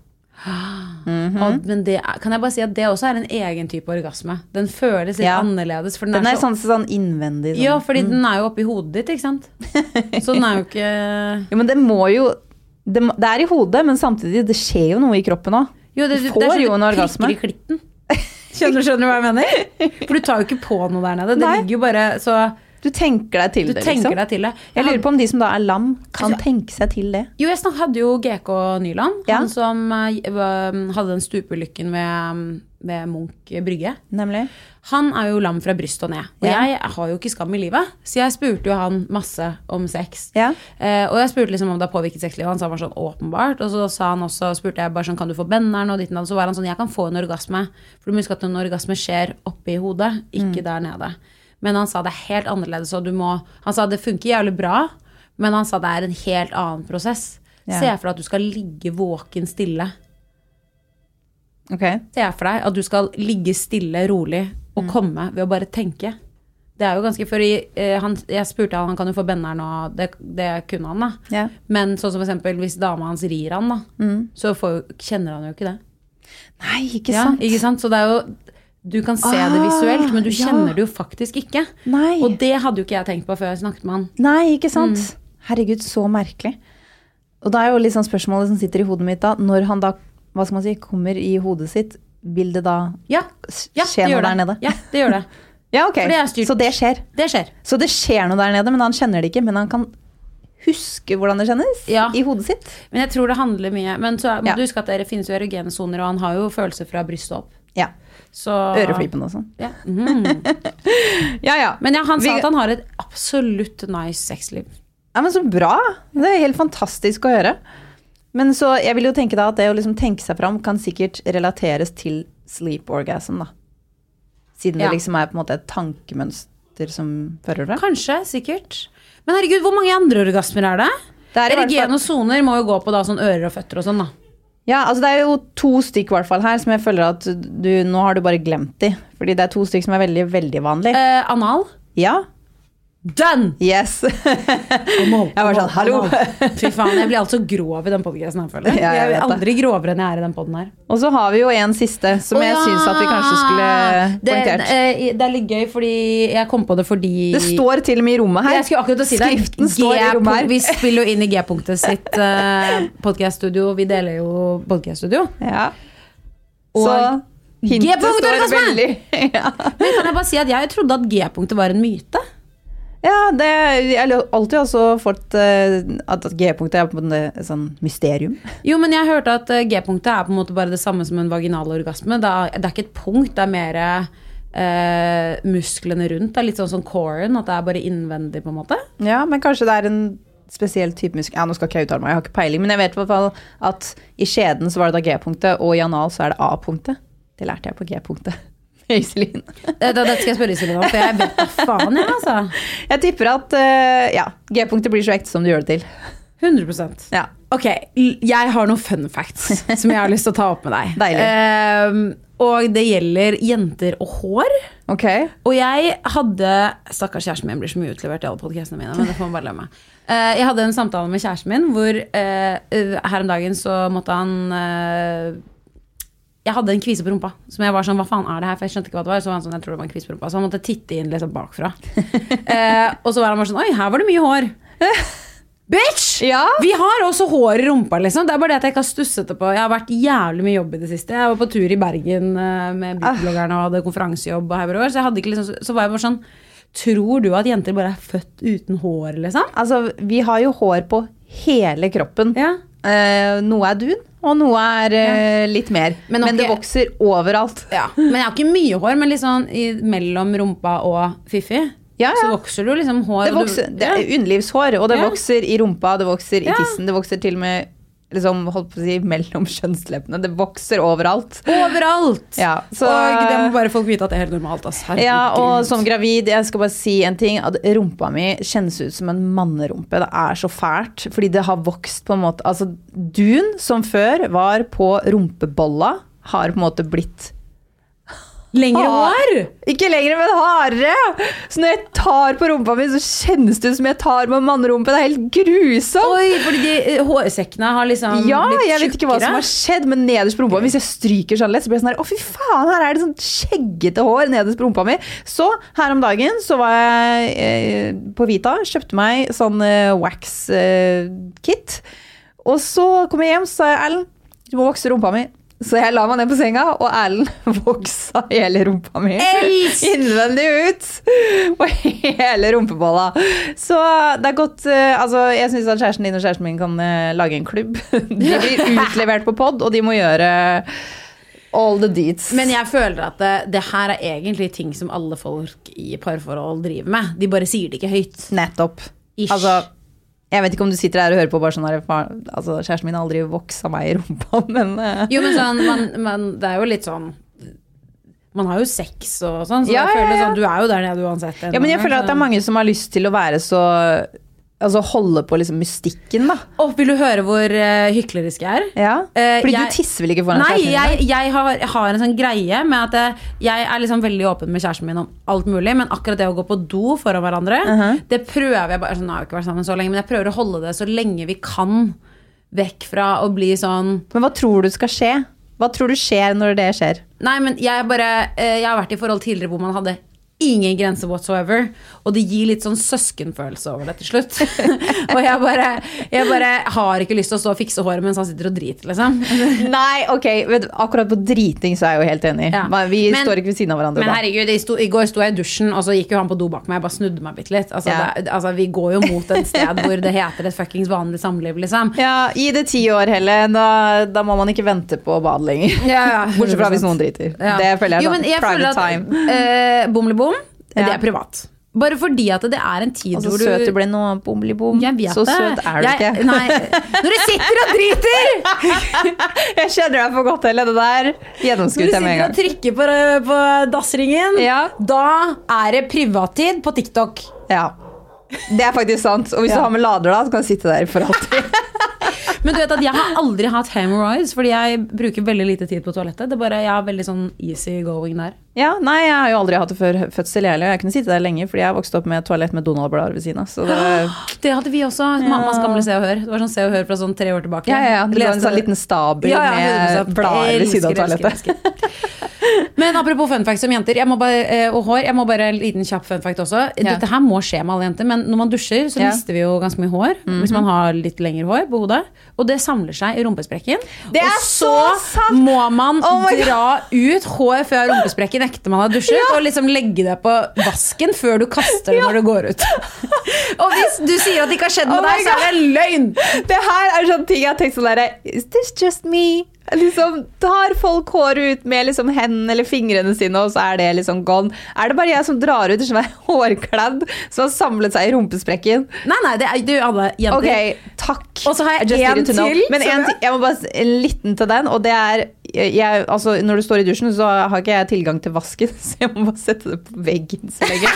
Mm-hmm. Og, men det, kan jeg bare si at det også er en egen type orgasme. Den føles litt ja. Annerledes. For den, den er, er så, sånn, sånn innvendig. Sånn. Ja, fordi mm. den er jo oppi hodet ditt, ikke sant? Så den er jo ikke... Jo, men det må jo... Det, det er i hodet, men samtidig, det skjer jo noe i kroppen også. Jo, det, du får det er jo en orgasme. Prikker i klitten. Skjønner, skjønner du hva jeg mener? For du tar jo ikke på noe der nede. Det Nei. Ligger jo bare så... Du tenker deg til du det, tenker liksom. Deg til det. Jeg lurer på om de som da er lam kan altså, tenke seg til det. Jo, jeg hadde jo G K Nyland, ja. Han som uh, hadde den stupulykken ved, ved Munch Brygge. Nemlig. Han er jo lam fra bryst og ned. Og ja. Jeg har jo ikke skam i livet, så jeg spurte jo han masse om sex. Ja. Uh, og jeg spurte liksom om det har påvirket sexlivet. Han sa bare sånn åpenbart. Og så sa han også, spurte jeg bare sånn, kan du få benneren og ditt og datt? Så var han sånn, jeg kan få en orgasme. For du må huske at en orgasme skjer oppe i hodet, ikke mm. der nede. Men han sa det er helt annerledes, og du må, han sa det funker jævlig bra, men han sa det er en helt annen prosess. Ja. Se for deg at du skal ligge våken stille. Okay. Se for deg at du skal ligge stille, rolig, og mm. komme ved å bare tenke. Det er jo ganske, for uh, han, jeg spurte han, han kan jo få benneren og det, det kunne han da. Ja. Men sånn som for eksempel hvis dama hans rir han da, mm. så får, kjenner han jo ikke det. Nei, ikke ja, sant. Ikke sant? Så det er jo, du kan se ah, det visuelt, men du kjenner ja. det jo faktisk ikke. Nei. Og det hadde jo ikke jeg tenkt på før jeg snakket med han. Nei, ikke sant. Mm. Herregud, så merkelig. Og da er jo litt sånn spørsmålet som sitter i hodet mitt da, når han da, hva skal man si, kommer i hodet sitt, vil det da ja. Ja, skje noe der nede? Ja, det gjør det. Ja, ok. Det så det skjer. Det skjer. Så det skjer noe der nede, men han kjenner det ikke, men han kan huske hvordan det kjennes ja. i hodet sitt. Men jeg tror det handler mye, men så må ja. du huske at det finnes jo erogene soner, og han har jo følelser fra brystet opp. Ja, så... øreflippen og sånn. Ja. Mm. ja, ja. Men ja, han sa Vi... at han har et absolutt nice sexliv. Ja, men så bra. Det er helt fantastisk å høre. Men så, jeg vil jo tenke da at det å liksom tenke seg fram kan sikkert relateres til sleep orgasm da. Siden ja. det liksom er på en måte et tankemønster som fører det. Kanskje, sikkert. Men herregud, hvor mange andre orgasmer er det? det er Erogen og soner må jo gå på da, sånn ører og føtter og sånn da. Ja, altså det er jo to stykk i hvert fall her som jeg føler at du, nå har du bare glemt de. Fordi det er to stykk som er veldig, veldig vanlig. Eh, anal? Ja. Done! Yes. Amal, jeg var sånn, hallo. Fy faen, jeg blir altså grov i den podcasten her, føler jeg. Ja, jeg jeg er vet aldri grovere enn jeg er i den podden her. Og så har vi jo en siste, som oh, jeg ja. synes at vi kanskje skulle poengtert. Det, det er litt gøy, fordi jeg kom på det fordi... Det står til og med i rommet her. Jeg skulle akkurat å si det. Skriften står i rommet her. Vi spiller jo inn i G-punktet sitt uh, podcaststudio. Vi deler jo podcaststudio. Ja. Og så hintet står veldig... ja. Men kan jeg bare si at jeg trodde at G-punktet var en myte? Ja, det, jeg har alltid også fått uh, at G-punktet er på en måte et sånn mysterium. Jo, men jeg hørte at uh, G-punktet er på en måte bare det samme som en vaginal orgasme. Det er, det er ikke et punkt, det er mer uh, musklene rundt. Det er litt sånn som coren, at det er bare innvendig på en måte. Ja, men kanskje det er en spesiell type muskel. Ja, nå skal ikke jeg uttale meg, jeg har ikke peiling, men jeg vet i hvert fall at i skjeden så var det da G-punktet, og i anal så er det A-punktet. Det lærte jeg på G-punktet. Iselin. Det, det skal jeg spørre Iselin om, for jeg vet da faen jeg, altså. Jeg tipper at, uh, ja, G-punktet blir så ekte som du gjør det til. hundre prosent. Ja. Ok, jeg har noen fun facts som jeg har lyst til å ta opp med deg. Deilig. Uh, og det gjelder jenter og hår. Ok. Og jeg hadde, stakkars kjæresten min blir så mye utlevert i alle podcastene mine, men det får man bare lømme. Uh, jeg hadde en samtale med kjæresten min, hvor uh, her om dagen så måtte han... Uh, Jeg hadde en kvise på rumpa, som jeg var sånn, hva faen er det her? For jeg skjønte ikke hva det var, så var han sånn, jeg tror det var en kvise på rumpa. Så han måtte titte inn liksom bakfra. eh, og så var han bare sånn, oi, her var det mye hår. Bitch! Ja? Vi har også hår i rumpa, liksom. Det er bare det at jeg ikke har stusset det på. Jeg har vært jævlig mye jobb i det siste. Jeg var på tur i Bergen uh, med bilbloggerne og hadde konferansejobb og her og år, så jeg hadde ikke liksom, så var jeg bare sånn, tror du at jenter bare er født uten hår, liksom? Altså, vi har jo hår på hele kroppen. Ja. Uh, noe er dun, og noe er uh, litt mer. Men, men det ikke, vokser overalt. Ja. Men jeg har ikke mye hår, men litt sånn i, mellom rumpa og fiffi. Ja, ja. Så vokser du liksom hår. Det, vokser, du, det er underlivshår, og det ja. vokser i rumpa, det vokser i ja. tissen, det vokser til og med liksom, holdt på å si, mellom kjønnsleppene. Det vokser overalt. Overalt! Ja, så, og det må bare folk vite at det er helt normalt. Altså. Ja, og som gravid, jeg skal bare si en ting, at rumpa mi kjennes ut som en mannerumpe. Det er så fælt, fordi det har vokst på en måte, altså dun som før var på rumpebolla, har på en måte blitt lengre hår? Ikke lengre, men hardere. Så når jeg tar på rumpa mi, så kjennes det ut som jeg tar med mannerumpe. Det er helt grusomt. Oi, fordi de hårsekkene har liksom ja, blitt tjukkere. Ja, jeg vet ikke hva som har skjedd, men nederst på rumpa, hvis jeg stryker sånn lett, så blir jeg sånn her, å fy faen, her er det sånn skjeggete hår nederst på rumpa mi. Så her om dagen, så var jeg eh, på Vita, kjøpte meg sånn eh, wax eh, kit. Og så kom jeg hjem, så sa jeg, Ellen, du må vokse rumpa mi. Så jeg la meg ned på senga, og Ellen voksa hele rumpa mi. Elsk! Innvendig ut. Og hele rumpebolla. Så det er godt, altså jeg synes at kjæresten din og kjæresten min kan uh, lage en klubb. De blir utlevert på podd, og de må gjøre all the deeds. Men jeg føler at det, det her er egentlig ting som alle folk i parforhold driver med. De bare sier det ikke høyt. Nettopp. Ish. Altså, jeg vet ikke om du sitter her og hører på bare sånn her, altså kjæresten min har aldri voksa meg i rumpa, men... Uh. Jo, men sånn, man, man, det er jo litt sånn, man har jo sex og sånn, så ja, jeg føler ja, ja. sånn, du er jo der nede uansett. Ja, men jeg føler at det er mange som har lyst til å være så altså holde på liksom mystikken da. Og vil du høre hvor uh, hyklerisk jeg er? Ja, fordi uh, jeg, du tisser vel ikke foran nei, kjæresten din? Nei, jeg, jeg, har, jeg har en sånn greie med at jeg, jeg er liksom veldig åpen med kjæresten min om alt mulig, men akkurat det å gå på do foran hverandre, uh-huh. det prøver jeg bare, altså, nå har jeg ikke vært sammen så lenge, men jeg prøver å holde det så lenge vi kan vekk fra å bli sånn. Men hva tror du skal skje? Hva tror du skjer når det skjer? Nei, men jeg bare, jeg har vært i forhold tidligere hvor man hadde ingen grense whatsoever, og det gir litt sånn søskenfølelse over det til slutt. Og jeg bare, jeg bare har ikke lyst til å stå og fikse håret mens han sitter og driter, liksom. Nei, ok, vet, akkurat på driting så er jeg jo helt enig. Ja. Vi men, står ikke ved siden av hverandre. Men herregud, i, sto, i går sto jeg i dusjen, og så gikk jo han på do bak meg, jeg bare snudde meg bitte litt. Altså, ja. det, altså, vi går jo mot et sted hvor det heter et fuckings vanlig samliv, liksom. Ja, i det ti år, Helle, da, da må man ikke vente på bad lenger. Ja, ja, bortsett fra hvis noen driter. Ja. Det føler jeg jo, sånn, jeg private at, time. Uh, Bomlebom, ja. Det er privat. Bare fordi at det er en tid altså, hvor du... søt du ble nå, bomlebom. Så det. søt er du jeg, ikke. Nei, når du sitter og driter! Jeg kjenner deg for godt, Helle, det der gjennomskutt jeg med en gang. Når du sitter og trykker på, på dassringen, ja. Da er det privattid på TikTok. Ja, det er faktisk sant. Og hvis ja. Du har med lader da, så kan du sitte der for alltid. Men du vet at jeg har aldri hatt hemorrhoids, fordi jeg bruker veldig lite tid på toalettet. Det er bare, jeg har veldig sånn easy going der. Ja, nei, jeg har jo aldri hatt det før fødsel heller. Jeg kunne sitte der lenge, fordi jeg vokste opp med toalett med Donald-blader ved siden av. Så det... det hadde vi også, ja. Mammas gamle Se og Hør. Det var sånn Se og Hør fra sånn tre år tilbake. Ja, ja, ja. Det var en sånn liten stabel ja, ja, med blader ved siden av toalettet. Men apropos fun facts om jenter, jeg må bare, og hår, jeg må bare en liten kjapp fun fact også. Ja. Dette her må skje med alle jenter, men når man dusjer, så ja. Mister vi jo ganske mye hår, mm-hmm. hvis man har litt lengre hår på hodet, og det samler seg i rumpesprekken. Det er og så, så må man oh dra ut hår fra rumpesprekken ekte man har dusjet, ja. Og liksom legge det på vasken før du kaster det ja. Når du går ut. Og hvis du sier at det ikke har skjedd med oh deg, så er det en løgn. Det her er sånn ting jeg har tenkt sånn der, is this just me? Liksom, tar folk håret ut med liksom hendene eller fingrene sine, og så er det liksom gone. Er det bare jeg som drar ut sånn hårkladd som har samlet seg i rumpesprekken? Nei, nei, det er du alle jenter. Ok, takk. Og så har jeg en til. Men en til, jeg må bare en liten til den, og det er jeg, altså, når du står i dusjen, så har ikke jeg tilgang til vasken, så jeg må bare sette det på veggen så lenge.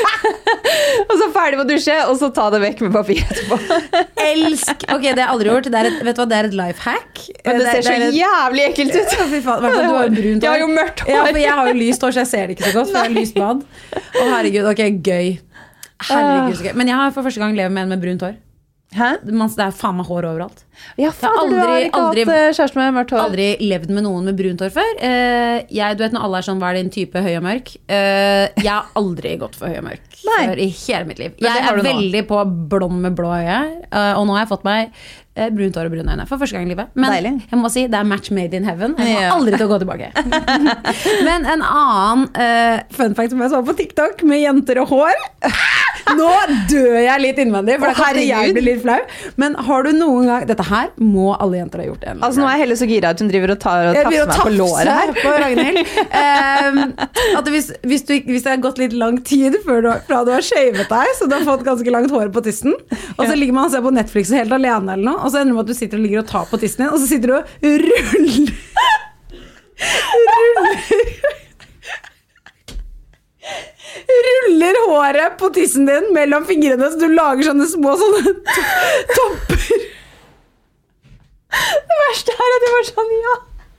Og så ferdig med å dusje, og så ta det vekk med papir etterpå. Elsk! Ok, det har jeg aldri gjort. Det er et, vet du hva, det er et lifehack. Men det, det ser så et... jævlig ekkelt ut. Fy faen, du har brunt hår. Jeg har jo mørkt hår. Ja, for jeg har jo lyst hår, så jeg ser det ikke så godt, for jeg har lyst bad. Å herregud, ok, gøy. Herregud, så gøy. Men jeg har for første gang levet med en med brunt hår. Hæ? Det er faen meg hår overalt. Ja, faen, du har ikke aldri, hatt kjæreste med mørkt hår. Aldri levd med noen med brunt hår før. uh, jeg, Du vet når alle er sånn, hva er din type høy og mørk? uh, Jeg har aldri gått for høy og mørk før i hele mitt liv. Jeg er veldig på blond med blå øye, uh, og nå har jeg fått meg uh, brunt hår og brune øyne for første gang i livet. Men Deilig. Jeg må si, det er match made in heaven. Jeg kommer ja. Aldri til å gå tilbake. Men en annen uh, fun fact som jeg så på TikTok med jenter og hår. Nå dør jeg litt innvendig, for det kan jeg bli litt flau. Men har du noen gang, dette her må alle jenter ha gjort en. Altså nå er Helle så gira at hun driver og tar og tafser meg på låret her. På Ragnhild. um, at hvis, hvis, du, hvis det har gått litt lang tid før du, fra du har shavet deg, så du har fått ganske langt hår på tissen, og så ligger man og ser på Netflix helt alene eller noe, og så ender det med at du sitter og ligger og tar på tissen din, og så sitter du og ruller ruller ruller håret på tissen din mellom fingrene, så du lager sånne små sånne to- topper. Det verste er at jeg var sånn, ja.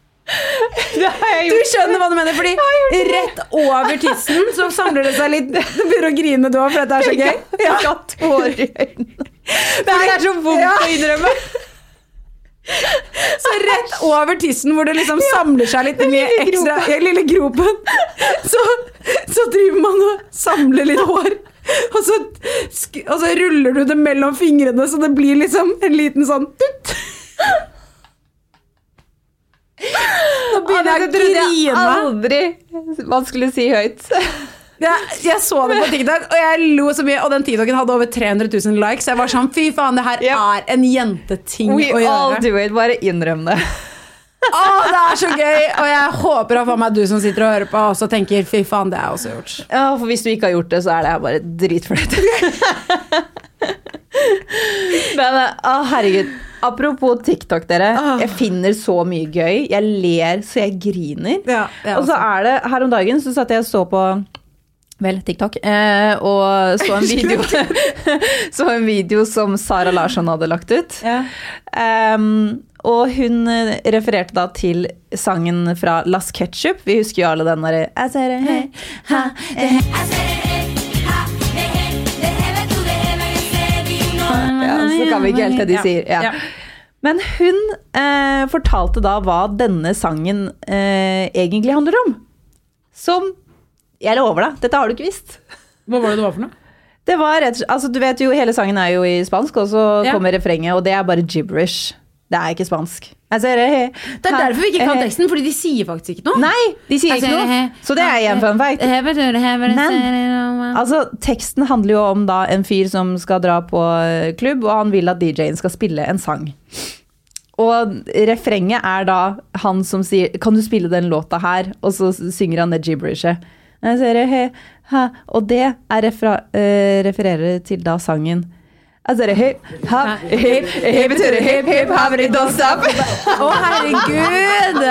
Du skjønner hva du mener, fordi rett over tissen så samler det seg litt. Du begynner å grine du også, for dette er så gøy. Jeg har hatt hår i øynene. Det er så vondt ja. Å innrømme. Så rett over tissen, hvor det liksom samler seg litt mye ekstra i lille gropen, så, så driver man og samler litt hår, og så, og så ruller du det mellom fingrene, så det blir liksom en liten sånn dutt. Nå begynner jeg å grine. Aldri man skulle si høyt. Jeg, jeg så det på TikTok, og jeg lo så mye, og den TikToken hadde over tre hundre tusen likes, så jeg var sånn, fy faen, det her yep. er en jenteting We å gjøre. We all do it, bare innrøm det. Åh, det er så gøy, og jeg håper at for meg du som sitter og hører på også tenker, fy faen, det har jeg også gjort. Ja, for hvis du ikke har gjort det, så er det bare dritfløyt. Men, å herregud, apropos TikTok dere, jeg finner så mye gøy, jeg ler så jeg griner. Ja, ja, og så er det, her om dagen så satt jeg og så på Vel, TikTok. Eh, og så en video så en video som Sara Larsson hadde lagt ut. Ja. Um, og hun refererte da til sangen fra Las Ketchup. Vi husker jo alle den der I said it, hey, ha, eh. Ja, så kan vi ikke helt det de sier. Ja. Ja. Men hun eh, fortalte da hva denne sangen eh, egentlig handler om. Som jeg lover deg, dette har du ikke visst. Hva var det det var for noe? Det var rett, altså du vet jo, hele sangen er jo i spansk, og så ja. kommer refrenget, og det er bare gibberish. Det er ikke spansk. Altså, det, det er derfor vi ikke kan teksten, fordi de sier faktisk ikke noe. Nei, de sier ikke noe. Så det er igjen fun fact. Men, altså, teksten handler jo om da en fyr som skal dra på klubb, og han vil at D J-en skal spille en sang. Og refrenget er da han som sier, kan du spille den låta her? Og så synger han det gibberishet. Og det er refera, uh, refererer til da sangen altså det hip, hop, hip, hip, betyr det hip, hip, hop, it don't stop. Å, herregud!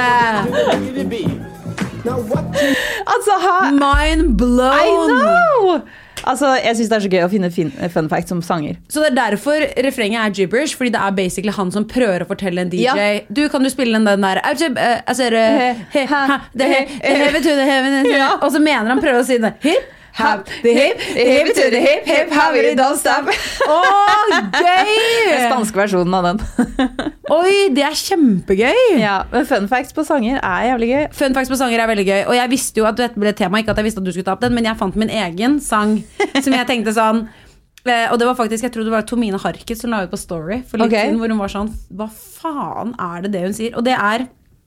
Altså, ha... Mind blown! I know! Altså, jeg synes det er så gøy å finne fin, fun facts som sanger. Så det er derfor refrenget er gibberish, fordi det er basically han som prøver å fortelle en D J ja. Du, kan du spille den der altså, og så mener han prøver å si det hip Hop, the hip, hip to the hip, hip, hop, it don't stop. Åh, gøy! Den spanske versjonen av den. Oi, det er kjempegøy. Ja, men fun facts på sanger er jævlig gøy. Fun facts på sanger er veldig gøy. Og jeg visste jo at dette ble tema, ikke at jeg visste at du skulle ta opp den, men jeg fant min egen sang, som jeg tenkte sånn, og det var faktisk, jeg tror det var Tomine Harket som la ut på Story for litt okay. siden, hvor hun var sånn, hva faen er det det hun sier? Og det er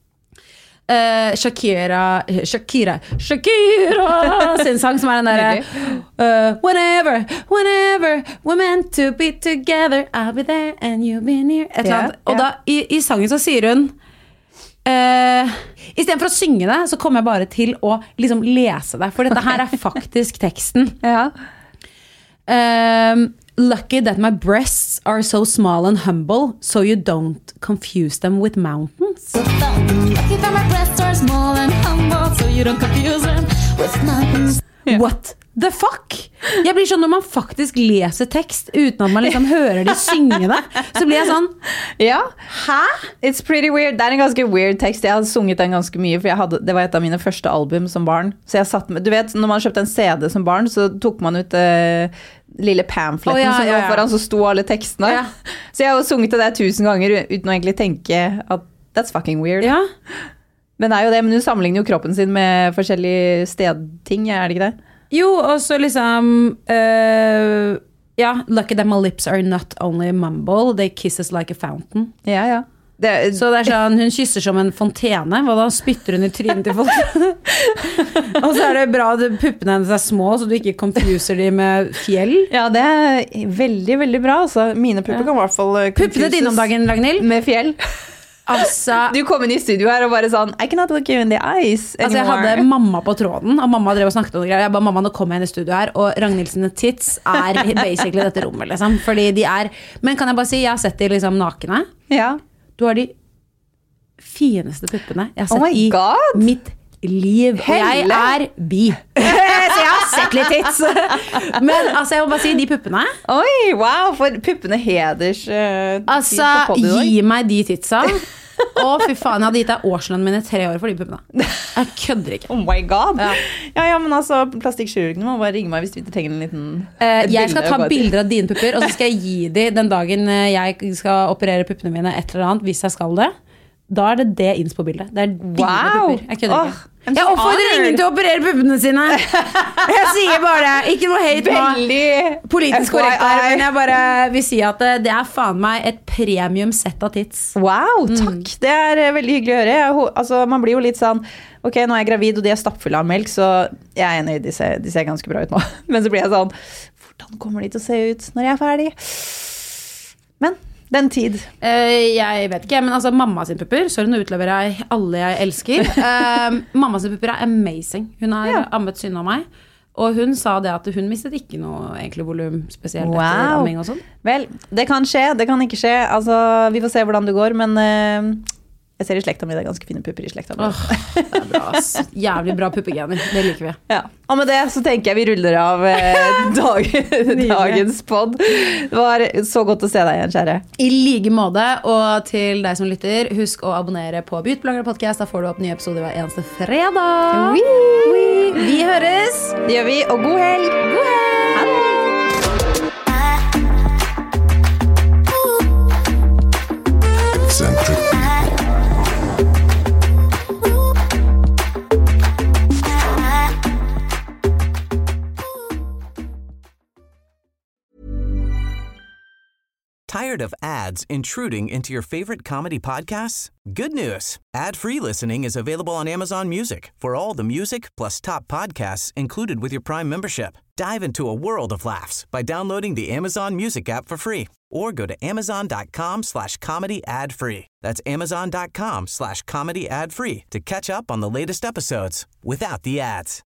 Uh, Shakira Shakira Shakira sin sang som er den der uh, whenever, whenever we're meant to be together I'll be there and you'll be near et eller annet. Og da i, i sangen så sier hun uh, i stedet for å synge det så kommer jeg bare til å liksom lese det, for dette her er faktisk teksten. Ja. um, Lucky that my breasts are so small and humble, so you don't confuse them with mountains. So lucky that my breasts are small and humble, so you don't confuse them with mountains. Yeah. What the fuck? Jeg blir sånn når man faktisk leser tekst uten at man liksom hører de synge det, så blir jeg sånn, ja, hæ? It's pretty weird. Det er en ganske weird tekst. Jeg hadde sunget den ganske mye, for jeg hadde, det var et av mine første album som barn. Så jeg satt med, du vet, når man kjøpte en C D som barn, så tok man ut uh, lille pamfletten oh, ja, som ja, ja. Lå foran, så sto alle tekstene. Ja. Så jeg har jo sunget det der tusen ganger uten å egentlig tenke at that's fucking weird. Ja. Men det er jo det, men hun sammenligner jo kroppen sin med forskjellige stedting, er det ikke det? Jo, og så liksom uh, ja, lucky that my lips are not only mumble, they kiss us like a fountain. Ja, ja. Det, så det er sånn, hun kysser som en fontene, og da spytter hun i trynet til folk. Og så er det bra at puppene hennes er små, så du ikke confuser de med fjell. Ja, det er veldig, veldig bra. Altså, mine pupper ja. Kan i hvert fall puppene dine om dagen, Ragnhild? Med fjell. Altså, du kom inn i studio her og bare sånn I cannot look you in the eyes anymore. Altså jeg hadde mamma på tråden, og mamma drev og snakket om det greier. Jeg ba, mamma, nå kommer jeg inn i studio her, og Ragnhild sine tits er basically dette rommet, liksom. Fordi de er, men kan jeg bare si, jeg har sett de liksom nakne. Ja. Du har de fineste puppene jeg har sett oh i God. Mitt liv. Og jeg er bi. Så jeg har sett litt tits. Men altså, jeg må bare si, de puppene. Oi, wow, for puppene heders uh, altså, gi meg de titsa. Å, fy faen, jeg hadde gitt deg årslønnen mine tre år for de puppene. Jeg kødder ikke. Oh my god. Ja, ja, ja men altså, plastikkirurgene må bare ringe meg hvis du trenger en liten uh, Jeg skal ta bilder av dine pupper, og så skal jeg gi de den dagen jeg skal operere puppene mine et eller annet, hvis jeg skal det. Da er det det inns på bildet. Det er dine wow. pupper. Jeg kødder oh. ikke. Jeg oppfordrer ingen til å operere puppene sine. Jeg sier bare det. Ikke noe hate nå. Politisk korrekt der, men jeg bare vil si at det er faen meg et premium sett av tits. Wow, takk. Mm. Det er veldig hyggelig å høre. Jeg, altså, man blir jo litt sånn, ok, nå er jeg gravid og de er stappfulle av melk, så jeg er enig, de ser, de ser ganske bra ut nå. Men så blir jeg sånn, hvordan kommer de til å se ut når jeg er ferdig? Men den tid. Uh, jeg vet ikke, men altså mamma sin pupper, sorry, nå utleverer jeg alle jeg elsker. Uh, mamma sin pupper er amazing. Hun har ja. Ammet synd av meg, og hun sa det at hun mistet ikke noe egentlig volum, spesielt wow. Etter amming og sånn. Vel, det kan skje, det kan ikke skje. Altså, vi får se hvordan det går, men uh, Jeg ser i slekta mi, det er ganske fine pupper i slekta mi. Åh, det er bra, ass. Jævlig bra puppegener, det liker vi. Ja. Og med det så tenker jeg vi ruller av eh, dag, dagens podd. Det var så godt å se deg igjen, kjære. I like måte, og til deg som lytter, husk å abonnere på Beautyblogger podcast, da får du opp nye episoder hver eneste fredag. Oui. Oui. Vi høres! Det gjør vi, og god helg! God helg! Ha det! Tired of ads intruding into your favorite comedy podcasts? Good news. Ad-free listening is available on Amazon Music for all the music plus top podcasts included with your Prime membership. Dive into a world of laughs by downloading the Amazon Music app for free or go to amazon.com slash comedy ad free. That's amazon.com slash comedy ad free to catch up on the latest episodes without the ads.